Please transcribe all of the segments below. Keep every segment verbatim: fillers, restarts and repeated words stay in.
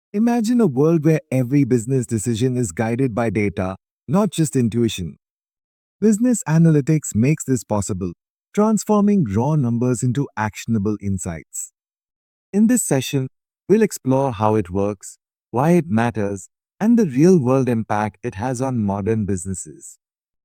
Imagine a world where every business decision is guided by data, not just intuition. Business analytics makes this possible, transforming raw numbers into actionable insights. In this session, we'll explore how it works, why it matters, and the real world impact it has on modern businesses.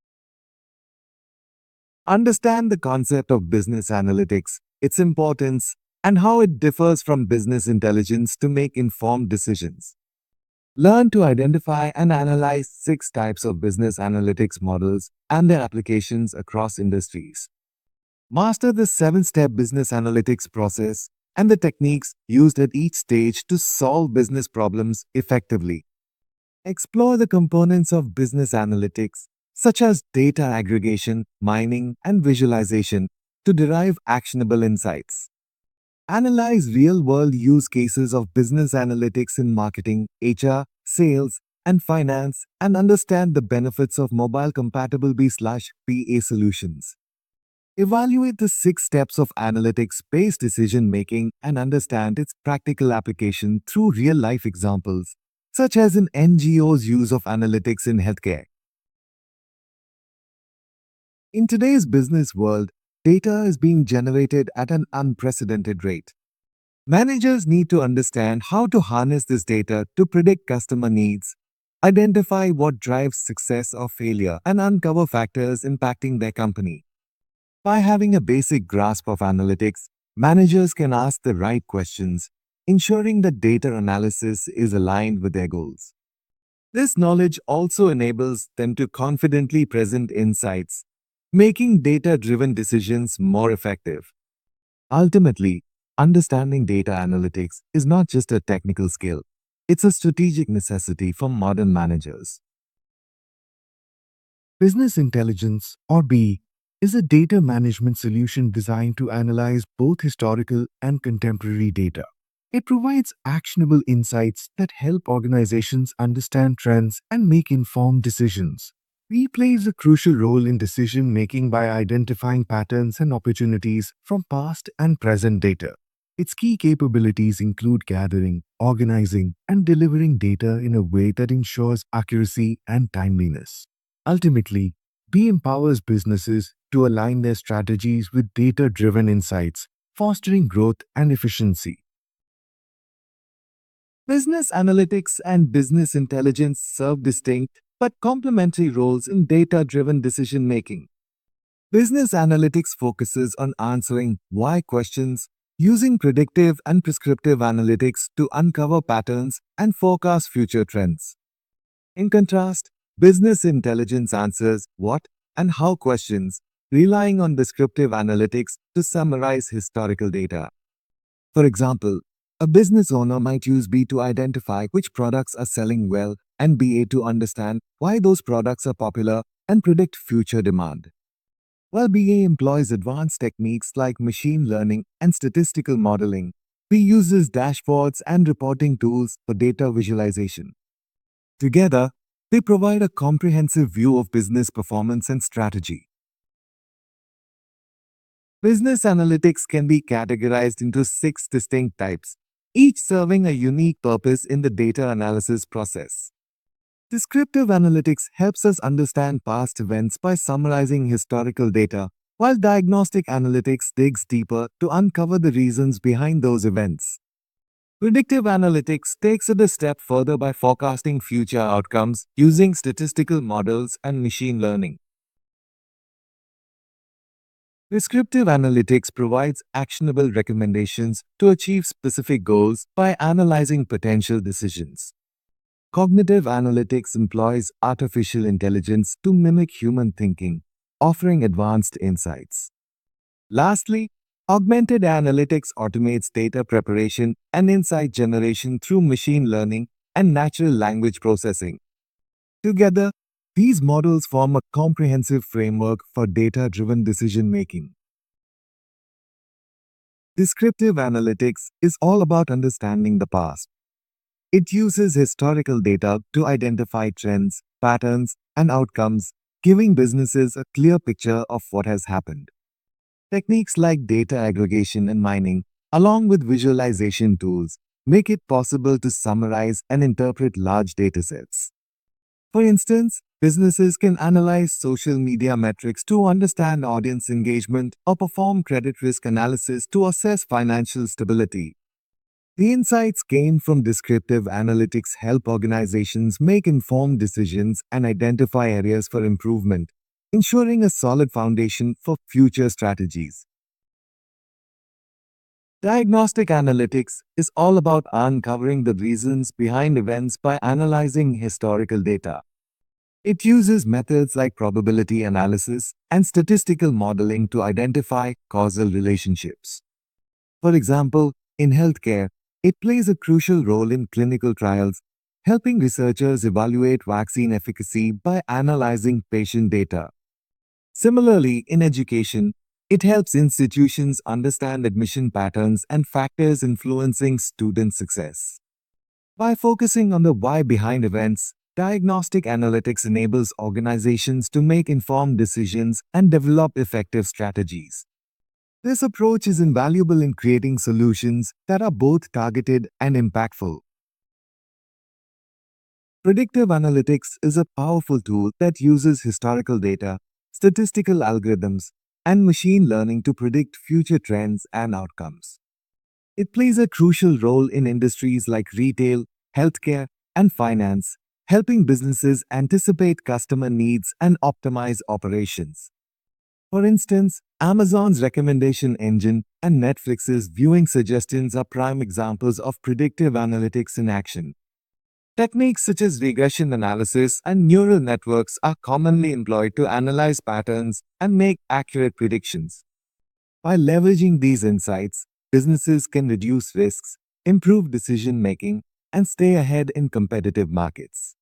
Understand the concept of business analytics, its importance, and how it differs from business intelligence to make informed decisions. Learn to identify and analyze six types of business analytics models and their applications across industries. Master the seven step business analytics process and the techniques used at each stage to solve business problems effectively. Explore the components of business analytics, such as data aggregation, mining, and visualization, to derive actionable insights. Analyze real world use cases of business analytics in marketing, H R, sales, and finance, and understand the benefits of mobile compatible B P A solutions. Evaluate the six steps of analytics based decision making and understand its practical application through real life examples, such as an N G O's use of analytics in healthcare. In today's business world, data is being generated at an unprecedented rate. Managers need to understand how to harness this data to predict customer needs, identify what drives success or failure, and uncover factors impacting their company. By having a basic grasp of analytics, managers can ask the right questions, ensuring that data analysis is aligned with their goals. This knowledge also enables them to confidently present insights, making data-driven decisions more effective. Ultimately, understanding data analytics is not just a technical skill, it's a strategic necessity for modern managers. Business intelligence, or B, is a data management solution designed to analyze both historical and contemporary data. It provides actionable insights that help organizations understand trends and make informed decisions. B plays a crucial role in decision making by identifying patterns and opportunities from past and present data. Its key capabilities include gathering, organizing, and delivering data in a way that ensures accuracy and timeliness. Ultimately, B empowers businesses to align their strategies with data driven insights, fostering growth and efficiency. Business analytics and business intelligence serve distinct but complementary roles in data driven decision making. Business analytics focuses on answering why questions, using predictive and prescriptive analytics to uncover patterns and forecast future trends. In contrast, business intelligence answers what and how questions, relying on descriptive analytics to summarize historical data. For example, a business owner might use B to identify which products are selling well and B A to understand why those products are popular and predict future demand. While B A employs advanced techniques like machine learning and statistical modeling, B uses dashboards and reporting tools for data visualization. Together, they provide a comprehensive view of business performance and strategy. Business analytics can be categorized into six distinct types, each serving a unique purpose in the data analysis process. Descriptive analytics helps us understand past events by summarizing historical data, while diagnostic analytics digs deeper to uncover the reasons behind those events. Predictive analytics takes it a step further by forecasting future outcomes using statistical models and machine learning. Prescriptive analytics provides actionable recommendations to achieve specific goals by analyzing potential decisions. Cognitive analytics employs artificial intelligence to mimic human thinking, offering advanced insights. Lastly, augmented analytics automates data preparation and insight generation through machine learning and natural language processing. Together, these models form a comprehensive framework for data-driven decision-making. Descriptive analytics is all about understanding the past. It uses historical data to identify trends, patterns, and outcomes, giving businesses a clear picture of what has happened. Techniques like data aggregation and mining, along with visualization tools, make it possible to summarize and interpret large datasets. For instance, businesses can analyze social media metrics to understand audience engagement or perform credit risk analysis to assess financial stability. The insights gained from descriptive analytics help organizations make informed decisions and identify areas for improvement, ensuring a solid foundation for future strategies. Diagnostic analytics is all about uncovering the reasons behind events by analyzing historical data. It uses methods like probability analysis and statistical modeling to identify causal relationships. For example, in healthcare, it plays a crucial role in clinical trials, helping researchers evaluate vaccine efficacy by analyzing patient data. Similarly, in education, it helps institutions understand admission patterns and factors influencing student success. By focusing on the why behind events, diagnostic analytics enables organizations to make informed decisions and develop effective strategies. This approach is invaluable in creating solutions that are both targeted and impactful. Predictive analytics is a powerful tool that uses historical data, statistical algorithms, and machine learning to predict future trends and outcomes. It plays a crucial role in industries like retail, healthcare, and finance, helping businesses anticipate customer needs and optimize operations. For instance, Amazon's recommendation engine and Netflix's viewing suggestions are prime examples of predictive analytics in action. Techniques such as regression analysis and neural networks are commonly employed to analyze patterns and make accurate predictions. By leveraging these insights, businesses can reduce risks, improve decision making, and stay ahead in competitive markets.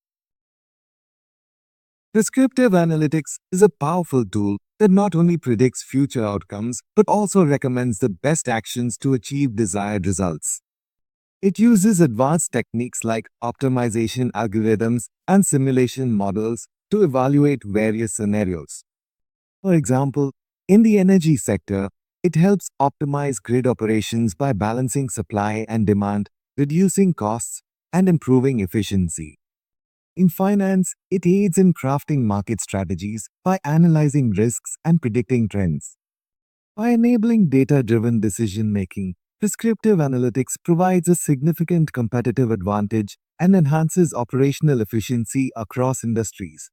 Prescriptive analytics is a powerful tool that not only predicts future outcomes but also recommends the best actions to achieve desired results. It uses advanced techniques like optimization algorithms and simulation models to evaluate various scenarios. For example, in the energy sector, it helps optimize grid operations by balancing supply and demand, reducing costs, and improving efficiency. In finance, it aids in crafting market strategies by analyzing risks and predicting trends. By enabling data-driven decision-making, prescriptive analytics provides a significant competitive advantage and enhances operational efficiency across industries.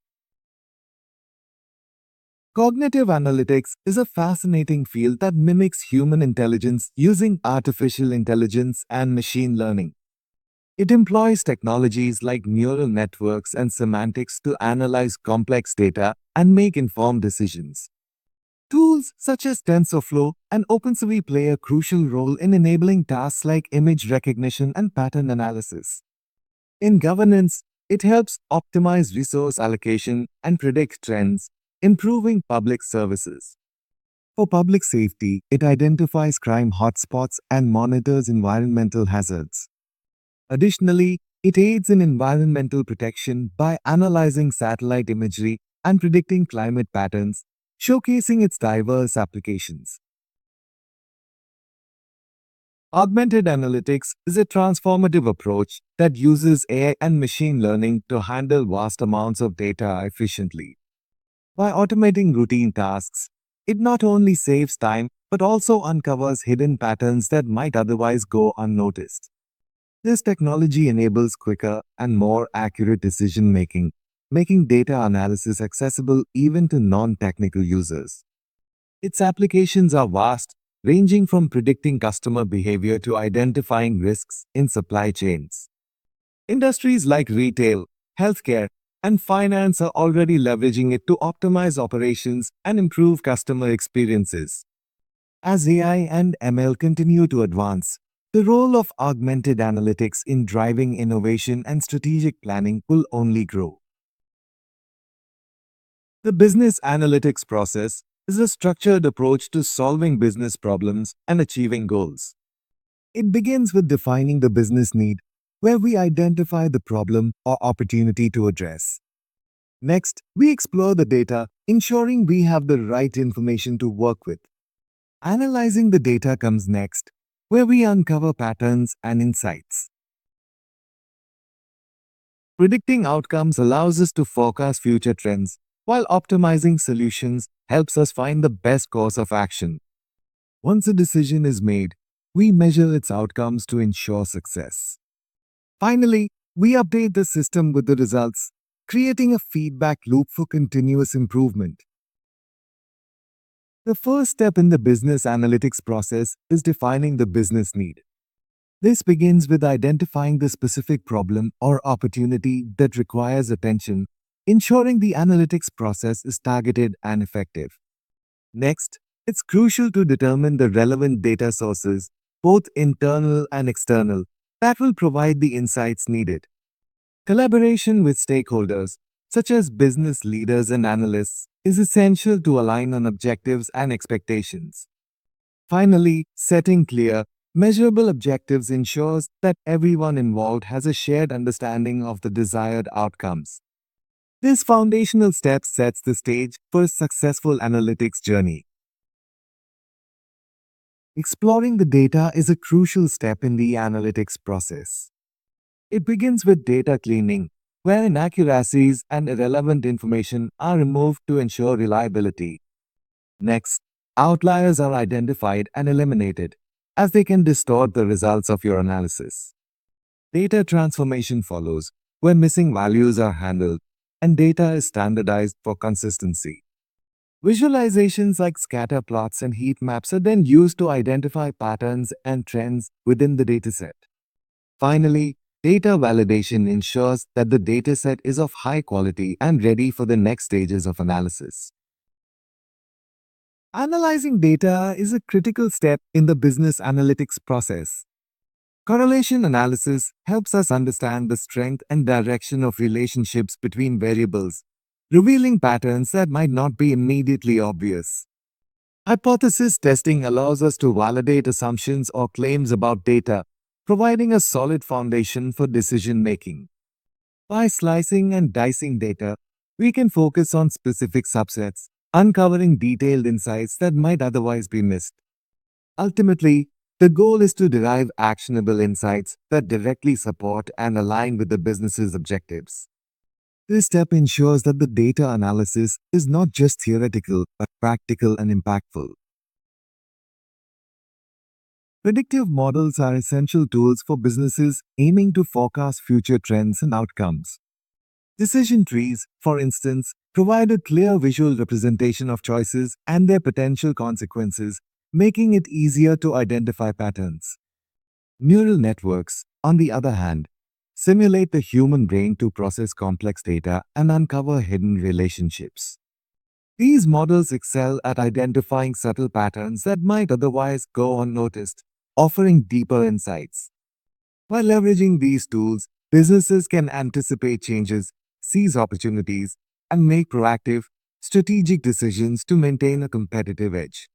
Cognitive analytics is a fascinating field that mimics human intelligence using artificial intelligence and machine learning. It employs technologies like neural networks and semantics to analyze complex data and make informed decisions. Tools such as TensorFlow and OpenCV play a crucial role in enabling tasks like image recognition and pattern analysis. In governance, it helps optimize resource allocation and predict trends, improving public services. For public safety, it identifies crime hotspots and monitors environmental hazards. Additionally, it aids in environmental protection by analyzing satellite imagery and predicting climate patterns, showcasing its diverse applications. Augmented analytics is a transformative approach that uses A I and machine learning to handle vast amounts of data efficiently. By automating routine tasks, it not only saves time but also uncovers hidden patterns that might otherwise go unnoticed. This technology enables quicker and more accurate decision-making, making data analysis accessible even to non-technical users. Its applications are vast, ranging from predicting customer behavior to identifying risks in supply chains. Industries like retail, healthcare, and finance are already leveraging it to optimize operations and improve customer experiences. As A I and M L continue to advance, the role of augmented analytics in driving innovation and strategic planning will only grow. The business analytics process is a structured approach to solving business problems and achieving goals. It begins with defining the business need, where we identify the problem or opportunity to address. Next, we explore the data, ensuring we have the right information to work with. Analyzing the data comes next, where we uncover patterns and insights. Predicting outcomes allows us to forecast future trends, while optimizing solutions helps us find the best course of action. Once a decision is made, we measure its outcomes to ensure success. Finally, we update the system with the results, creating a feedback loop for continuous improvement. The first step in the business analytics process is defining the business need. This begins with identifying the specific problem or opportunity that requires attention, ensuring the analytics process is targeted and effective. Next, it's crucial to determine the relevant data sources, both internal and external, that will provide the insights needed. Collaboration with stakeholders, such as business leaders and analysts, is essential to align on objectives and expectations. Finally, setting clear, measurable objectives ensures that everyone involved has a shared understanding of the desired outcomes. This foundational step sets the stage for a successful analytics journey. Exploring the data is a crucial step in the analytics process. It begins with data cleaning, where inaccuracies and irrelevant information are removed to ensure reliability. Next, outliers are identified and eliminated, as they can distort the results of your analysis. Data transformation follows, where missing values are handled and data is standardized for consistency. Visualizations like scatter plots and heat maps are then used to identify patterns and trends within the dataset. Finally, data validation ensures that the dataset is of high quality and ready for the next stages of analysis. Analyzing data is a critical step in the business analytics process. Correlation analysis helps us understand the strength and direction of relationships between variables, revealing patterns that might not be immediately obvious. Hypothesis testing allows us to validate assumptions or claims about data, providing a solid foundation for decision making. By slicing and dicing data, we can focus on specific subsets, uncovering detailed insights that might otherwise be missed. Ultimately, the goal is to derive actionable insights that directly support and align with the business's objectives. This step ensures that the data analysis is not just theoretical but practical and impactful. Predictive models are essential tools for businesses aiming to forecast future trends and outcomes. Decision trees, for instance, provide a clear visual representation of choices and their potential consequences, making it easier to identify patterns. Neural networks, on the other hand, simulate the human brain to process complex data and uncover hidden relationships. These models excel at identifying subtle patterns that might otherwise go unnoticed, offering deeper insights. By leveraging these tools, businesses can anticipate changes, seize opportunities, and make proactive, strategic decisions to maintain a competitive edge.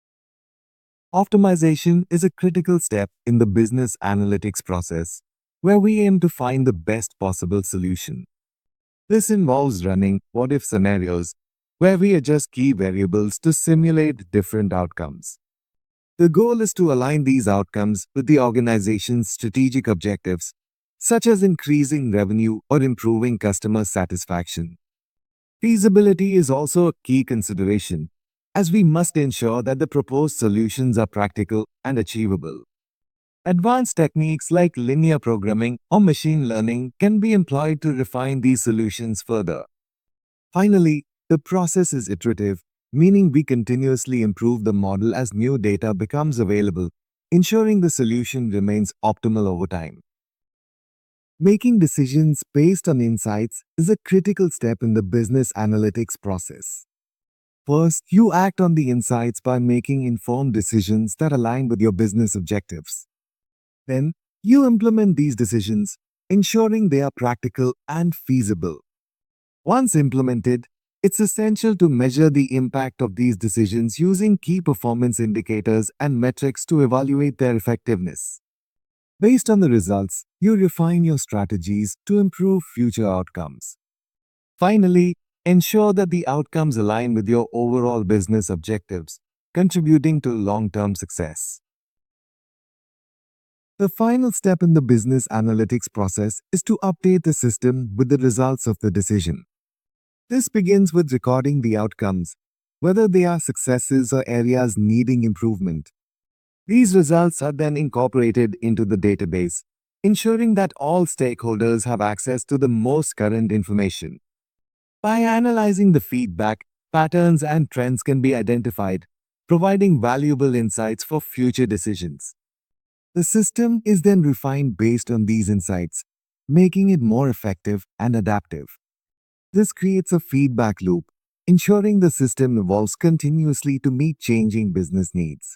Optimization is a critical step in the business analytics process, where we aim to find the best possible solution. This involves running what-if scenarios, where we adjust key variables to simulate different outcomes. The goal is to align these outcomes with the organization's strategic objectives, such as increasing revenue or improving customer satisfaction. Feasibility is also a key consideration, as we must ensure that the proposed solutions are practical and achievable. Advanced techniques like linear programming or machine learning can be employed to refine these solutions further. Finally, the process is iterative, meaning we continuously improve the model as new data becomes available, ensuring the solution remains optimal over time. Making decisions based on insights is a critical step in the business analytics process. First, you act on the insights by making informed decisions that align with your business objectives. Then, you implement these decisions, ensuring they are practical and feasible. Once implemented, it's essential to measure the impact of these decisions using key performance indicators and metrics to evaluate their effectiveness. Based on the results, you refine your strategies to improve future outcomes. Finally, ensure that the outcomes align with your overall business objectives, contributing to long-term success. The final step in the business analytics process is to update the system with the results of the decision. This begins with recording the outcomes, whether they are successes or areas needing improvement. These results are then incorporated into the database, ensuring that all stakeholders have access to the most current information. By analyzing the feedback, patterns and trends can be identified, providing valuable insights for future decisions. The system is then refined based on these insights, making it more effective and adaptive. This creates a feedback loop, ensuring the system evolves continuously to meet changing business needs.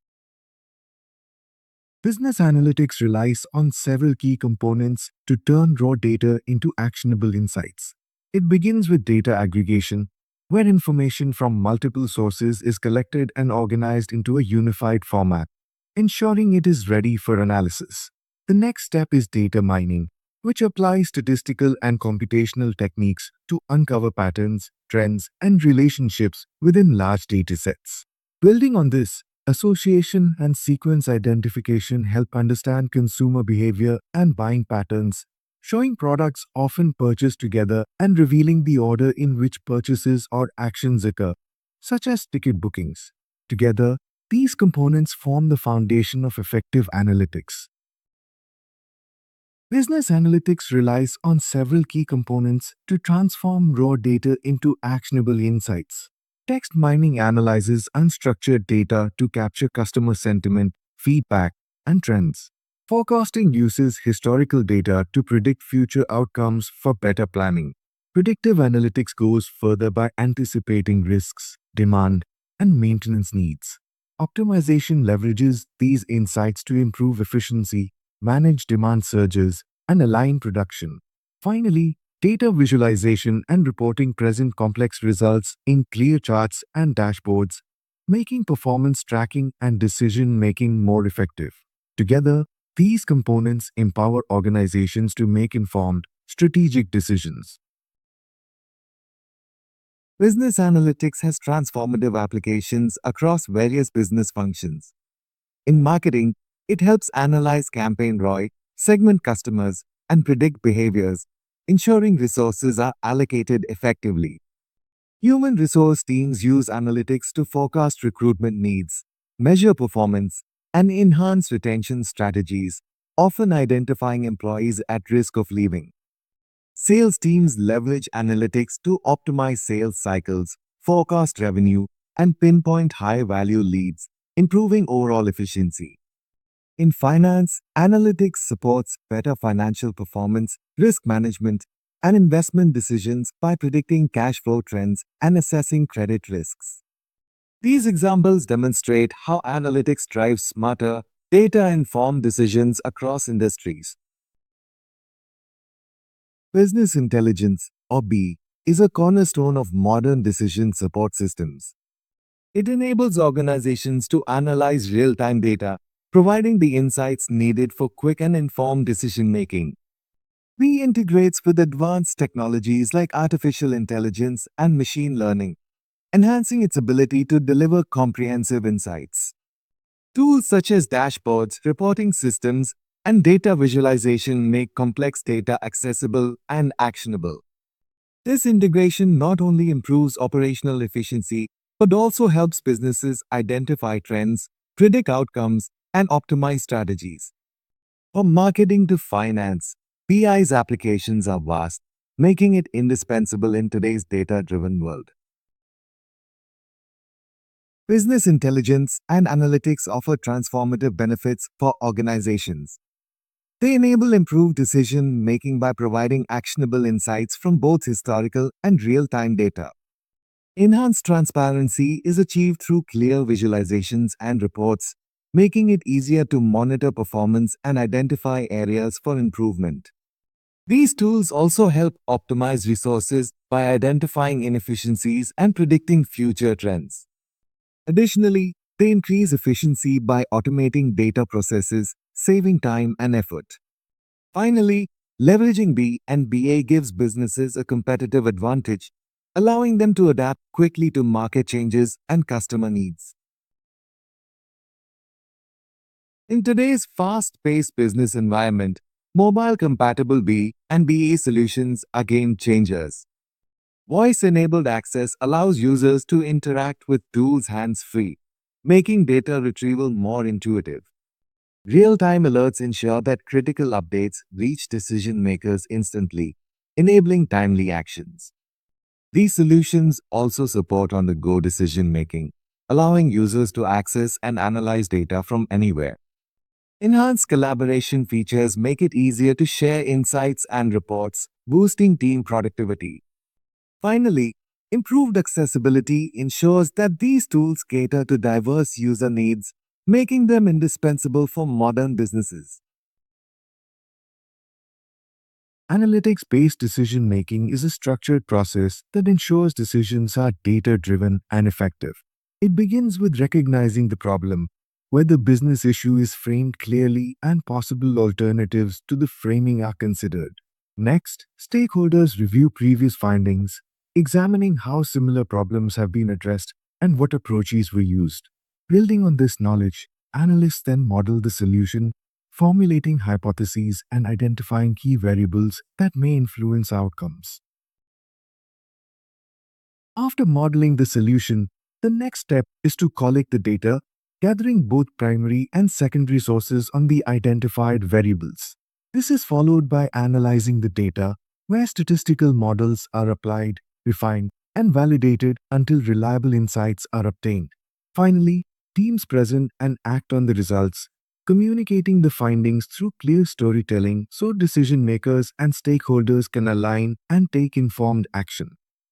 Business analytics relies on several key components to turn raw data into actionable insights. It begins with data aggregation, where information from multiple sources is collected and organized into a unified format, ensuring it is ready for analysis. The next step is data mining, which applies statistical and computational techniques to uncover patterns, trends, and relationships within large datasets. Building on this, association and sequence identification help understand consumer behavior and buying patterns, showing products often purchased together and revealing the order in which purchases or actions occur, such as ticket bookings. Together, these components form the foundation of effective analytics. Business analytics relies on several key components to transform raw data into actionable insights. Text mining analyzes unstructured data to capture customer sentiment, feedback, and trends. Forecasting uses historical data to predict future outcomes for better planning. Predictive analytics goes further by anticipating risks, demand, and maintenance needs. Optimization leverages these insights to improve efficiency, manage demand surges, and align production. Finally, data visualization and reporting present complex results in clear charts and dashboards, making performance tracking and decision-making more effective. Together, these components empower organizations to make informed, strategic decisions. Business analytics has transformative applications across various business functions. In marketing, it helps analyze campaign R O I, segment customers, and predict behaviors, ensuring resources are allocated effectively. Human resource teams use analytics to forecast recruitment needs, measure performance, and enhance retention strategies, often identifying employees at risk of leaving. Sales teams leverage analytics to optimize sales cycles, forecast revenue, and pinpoint high-value leads, improving overall efficiency. In finance, analytics supports better financial performance, risk management, and investment decisions by predicting cash flow trends and assessing credit risks. These examples demonstrate how analytics drives smarter, data-informed decisions across industries. Business intelligence, or B, is a cornerstone of modern decision support systems. It enables organizations to analyze real-time data, providing the insights needed for quick and informed decision-making. B integrates with advanced technologies like artificial intelligence and machine learning, enhancing its ability to deliver comprehensive insights. Tools such as dashboards, reporting systems, and data visualization make complex data accessible and actionable. This integration not only improves operational efficiency, but also helps businesses identify trends, predict outcomes, and optimize strategies. From marketing to finance, B I's applications are vast, making it indispensable in today's data-driven world. Business intelligence and analytics offer transformative benefits for organizations. They enable improved decision-making by providing actionable insights from both historical and real-time data. Enhanced transparency is achieved through clear visualizations and reports, making it easier to monitor performance and identify areas for improvement. These tools also help optimize resources by identifying inefficiencies and predicting future trends. Additionally, they increase efficiency by automating data processes, saving time and effort. Finally, leveraging B and B A gives businesses a competitive advantage, allowing them to adapt quickly to market changes and customer needs. In today's fast-paced business environment, mobile-compatible B and B A solutions are game changers. Voice-enabled access allows users to interact with tools hands-free, making data retrieval more intuitive. Real-time alerts ensure that critical updates reach decision-makers instantly, enabling timely actions. These solutions also support on-the-go decision-making, allowing users to access and analyze data from anywhere. Enhanced collaboration features make it easier to share insights and reports, boosting team productivity. Finally, improved accessibility ensures that these tools cater to diverse user needs, making them indispensable for modern businesses. Analytics-based decision-making is a structured process that ensures decisions are data-driven and effective. It begins with recognizing the problem, where the business issue is framed clearly and possible alternatives to the framing are considered. Next, stakeholders review previous findings, examining how similar problems have been addressed and what approaches were used. Building on this knowledge, analysts then model the solution, formulating hypotheses and identifying key variables that may influence outcomes. After modeling the solution, the next step is to collect the data, gathering both primary and secondary sources on the identified variables. This is followed by analyzing the data, where statistical models are applied, refined, and validated until reliable insights are obtained. Finally, teams present and act on the results, communicating the findings through clear storytelling so decision makers and stakeholders can align and take informed action.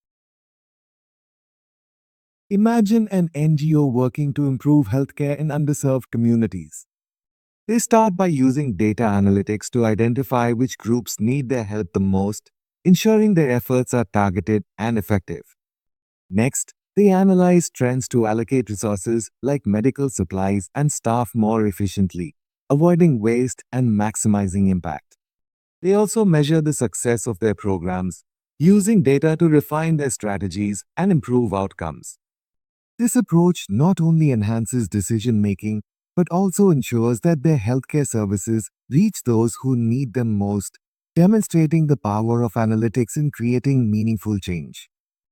Imagine an N G O working to improve healthcare in underserved communities. They start by using data analytics to identify which groups need their help the most, ensuring their efforts are targeted and effective. Next, they analyze trends to allocate resources like medical supplies and staff more efficiently, avoiding waste and maximizing impact. They also measure the success of their programs, using data to refine their strategies and improve outcomes. This approach not only enhances decision-making, but also ensures that their healthcare services reach those who need them most, demonstrating the power of analytics in creating meaningful change.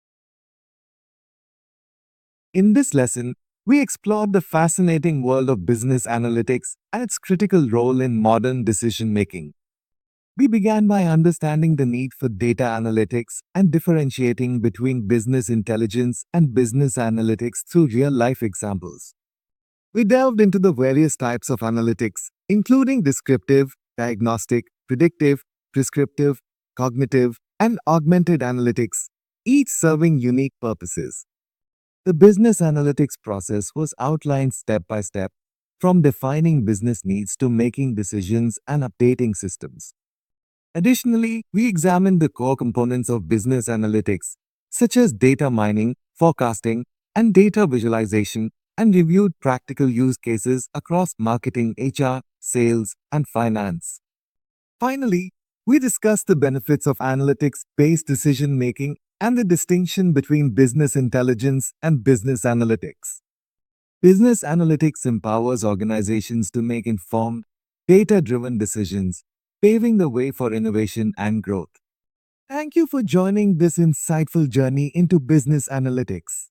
In this lesson, we explored the fascinating world of business analytics and its critical role in modern decision-making. We began by understanding the need for data analytics and differentiating between business intelligence and business analytics through real-life examples. We delved into the various types of analytics, including descriptive, diagnostic, predictive, prescriptive, cognitive, and augmented analytics, each serving unique purposes. The business analytics process was outlined step by step, from defining business needs to making decisions and updating systems. Additionally, we examined the core components of business analytics, such as data mining, forecasting, and data visualization, and reviewed practical use cases across marketing, H R, sales, and finance. Finally, we discussed the benefits of analytics-based decision-making and the distinction between business intelligence and business analytics. Business analytics empowers organizations to make informed, data-driven decisions, paving the way for innovation and growth. Thank you for joining this insightful journey into business analytics.